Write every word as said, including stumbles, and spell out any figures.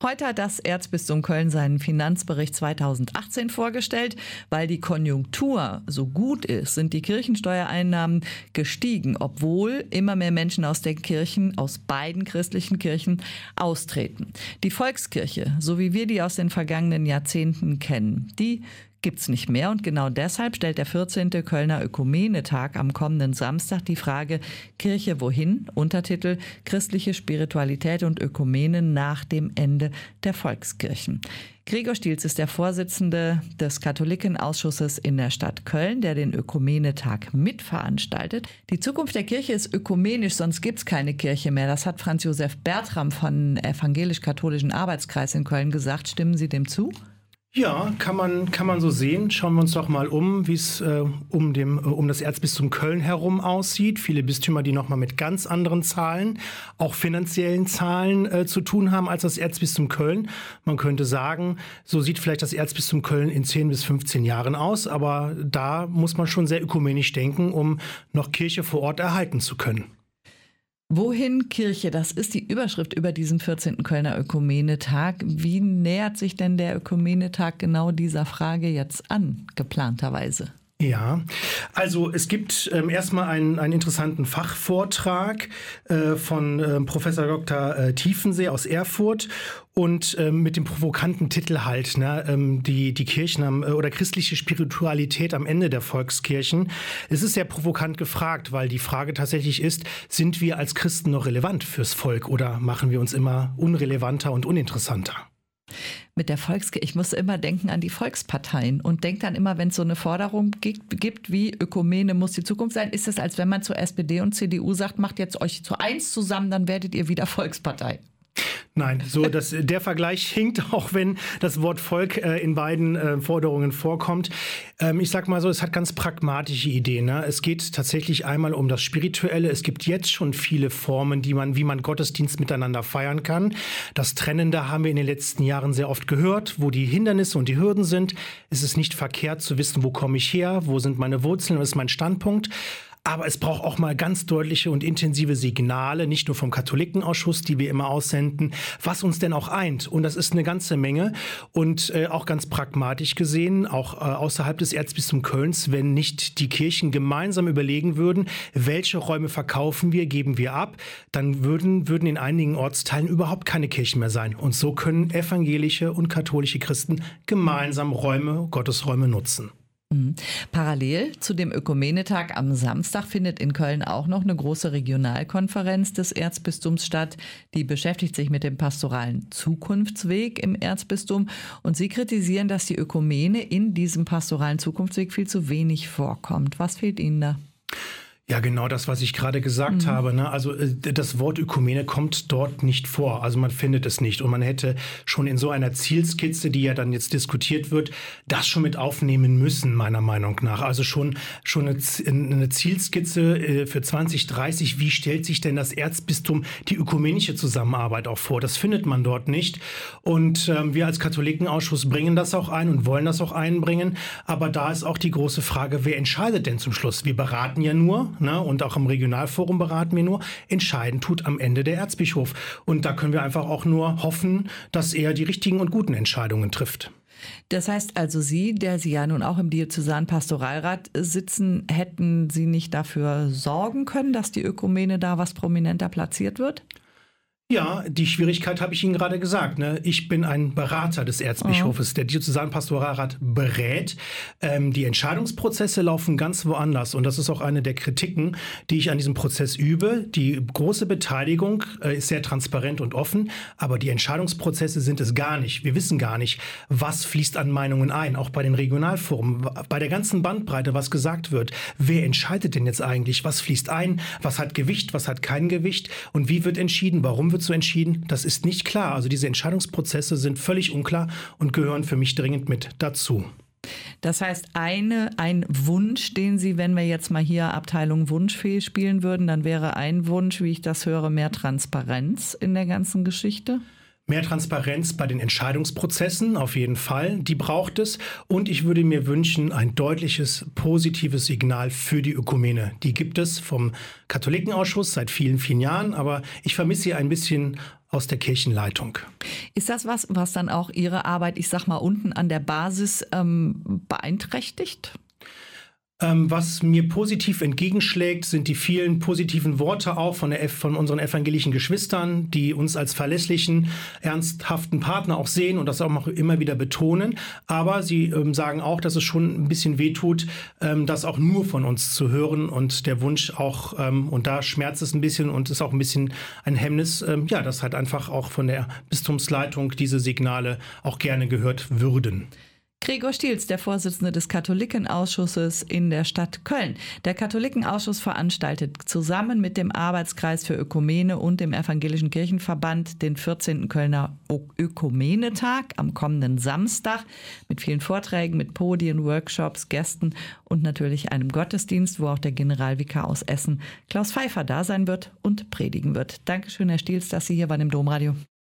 Heute hat das Erzbistum Köln seinen Finanzbericht zweitausendachtzehn vorgestellt. Weil die Konjunktur so gut ist, sind die Kirchensteuereinnahmen gestiegen, obwohl immer mehr Menschen aus den Kirchen, aus beiden christlichen Kirchen, austreten. Die Volkskirche, so wie wir die aus den vergangenen Jahrzehnten kennen, die gibt's nicht mehr, und genau deshalb stellt der vierzehnte Kölner Ökumenetag am kommenden Samstag die Frage Kirche wohin? Untertitel Christliche Spiritualität und Ökumene nach dem Ende der Volkskirchen. Gregor Stiels ist der Vorsitzende des Katholikenausschusses in der Stadt Köln, der den Ökumenetag mitveranstaltet. Die Zukunft der Kirche ist ökumenisch, sonst gibt's keine Kirche mehr. Das hat Franz Josef Bertram von Evangelisch-Katholischen Arbeitskreis in Köln gesagt. Stimmen Sie dem zu? Ja, kann man, kann man so sehen. Schauen wir uns doch mal um, wie es äh, um, dem, äh, um das Erzbistum Köln herum aussieht. Viele Bistümer, die nochmal mit ganz anderen Zahlen, auch finanziellen Zahlen äh, zu tun haben als das Erzbistum Köln. Man könnte sagen, so sieht vielleicht das Erzbistum Köln in zehn bis fünfzehn Jahren aus. Aber da muss man schon sehr ökumenisch denken, um noch Kirche vor Ort erhalten zu können. Wohin Kirche? Das ist die Überschrift über diesen vierzehnten Kölner Ökumenetag. Wie nähert sich denn der Ökumenetag genau dieser Frage jetzt an, geplanterweise? Ja, also es gibt ähm, erstmal einen, einen interessanten Fachvortrag äh, von äh, Professor Doktor Äh, Tiefensee aus Erfurt und ähm, mit dem provokanten Titel halt, ne, ähm, die, die Kirchen am, äh, oder christliche Spiritualität am Ende der Volkskirchen. Es ist sehr provokant gefragt, weil die Frage tatsächlich ist, sind wir als Christen noch relevant fürs Volk oder machen wir uns immer unrelevanter und uninteressanter? Mit der Volkskirche, ich muss immer denken an die Volksparteien und denke dann immer, wenn es so eine Forderung gibt, gibt wie Ökumene muss die Zukunft sein, ist es, als wenn man zur S P D und C D U sagt, macht jetzt euch zu eins zusammen, dann werdet ihr wieder Volkspartei. Nein, so das, der Vergleich hinkt, auch wenn das Wort Volk äh, in beiden äh, Forderungen vorkommt. Ähm, ich sag mal so, es hat ganz pragmatische Ideen. Ne? Es geht tatsächlich einmal um das Spirituelle. Es gibt jetzt schon viele Formen, die man, wie man Gottesdienst miteinander feiern kann. Das Trennende haben wir in den letzten Jahren sehr oft gehört, wo die Hindernisse und die Hürden sind. Es ist nicht verkehrt zu wissen, wo komme ich her, wo sind meine Wurzeln, was ist mein Standpunkt. Aber es braucht auch mal ganz deutliche und intensive Signale, nicht nur vom Katholikenausschuss, die wir immer aussenden, was uns denn auch eint. Und das ist eine ganze Menge. Und äh, auch ganz pragmatisch gesehen, auch äh, außerhalb des Erzbistums Kölns, wenn nicht die Kirchen gemeinsam überlegen würden, welche Räume verkaufen wir, geben wir ab, dann würden, würden in einigen Ortsteilen überhaupt keine Kirchen mehr sein. Und so können evangelische und katholische Christen gemeinsam Räume, Gottesräume nutzen. Parallel zu dem Ökumenetag am Samstag findet in Köln auch noch eine große Regionalkonferenz des Erzbistums statt. Die beschäftigt sich mit dem pastoralen Zukunftsweg im Erzbistum. Und Sie kritisieren, dass die Ökumene in diesem pastoralen Zukunftsweg viel zu wenig vorkommt. Was fehlt Ihnen da? Ja, genau das, was ich gerade gesagt mhm. habe. Ne? Also das Wort Ökumene kommt dort nicht vor. Also man findet es nicht. Und man hätte schon in so einer Zielskizze, die ja dann jetzt diskutiert wird, das schon mit aufnehmen müssen, meiner Meinung nach. Also schon, schon eine, eine Zielskizze für zwanzig dreißig. Wie stellt sich denn das Erzbistum die ökumenische Zusammenarbeit auch vor? Das findet man dort nicht. Und ähm, wir als Katholikenausschluss bringen das auch ein und wollen das auch einbringen. Aber da ist auch die große Frage, wer entscheidet denn zum Schluss? Wir beraten ja nur. Ne, und auch im Regionalforum beraten wir nur. Entscheiden tut am Ende der Erzbischof. Und da können wir einfach auch nur hoffen, dass er die richtigen und guten Entscheidungen trifft. Das heißt also, Sie, der Sie ja nun auch im Diözesanen Pastoralrat sitzen, hätten Sie nicht dafür sorgen können, dass die Ökumene da was prominenter platziert wird? Ja, die Schwierigkeit habe ich Ihnen gerade gesagt. Ne? Ich bin ein Berater des Erzbischofes. Mhm. Der Diözesanpastoralrat berät. Ähm, die Entscheidungsprozesse laufen ganz woanders. Und das ist auch eine der Kritiken, die ich an diesem Prozess übe. Die große Beteiligung äh, ist sehr transparent und offen, aber die Entscheidungsprozesse sind es gar nicht. Wir wissen gar nicht, was fließt an Meinungen ein, auch bei den Regionalforen, bei der ganzen Bandbreite, was gesagt wird. Wer entscheidet denn jetzt eigentlich? Was fließt ein? Was hat Gewicht? Was hat kein Gewicht? Und wie wird entschieden? Warum wird so entschieden? Das ist nicht klar. Also diese Entscheidungsprozesse sind völlig unklar und gehören für mich dringend mit dazu. Das heißt, eine, ein Wunsch, den Sie, wenn wir jetzt mal hier Abteilung Wunschfee spielen würden, dann wäre ein Wunsch, wie ich das höre, mehr Transparenz in der ganzen Geschichte? Mehr Transparenz bei den Entscheidungsprozessen, auf jeden Fall, die braucht es. Und ich würde mir wünschen, ein deutliches, positives Signal für die Ökumene. Die gibt es vom Katholikenausschuss seit vielen, vielen Jahren, aber ich vermisse sie ein bisschen aus der Kirchenleitung. Ist das was, was dann auch Ihre Arbeit, ich sag mal, unten an der Basis ähm, beeinträchtigt? Ähm, was mir positiv entgegenschlägt, sind die vielen positiven Worte auch von, der, von unseren evangelischen Geschwistern, die uns als verlässlichen, ernsthaften Partner auch sehen und das auch immer wieder betonen. Aber sie ähm, sagen auch, dass es schon ein bisschen wehtut, ähm, das auch nur von uns zu hören und der Wunsch auch, ähm, und da schmerzt es ein bisschen und ist auch ein bisschen ein Hemmnis, ähm, ja, dass halt einfach auch von der Bistumsleitung diese Signale auch gerne gehört würden. Gregor Stiels, der Vorsitzende des Katholikenausschusses in der Stadt Köln. Der Katholikenausschuss veranstaltet zusammen mit dem Arbeitskreis für Ökumene und dem Evangelischen Kirchenverband den vierzehnten Kölner Ökumenetag am kommenden Samstag mit vielen Vorträgen, mit Podien, Workshops, Gästen und natürlich einem Gottesdienst, wo auch der Generalvikar aus Essen, Klaus Pfeiffer, da sein wird und predigen wird. Dankeschön, Herr Stiels, dass Sie hier waren im Domradio.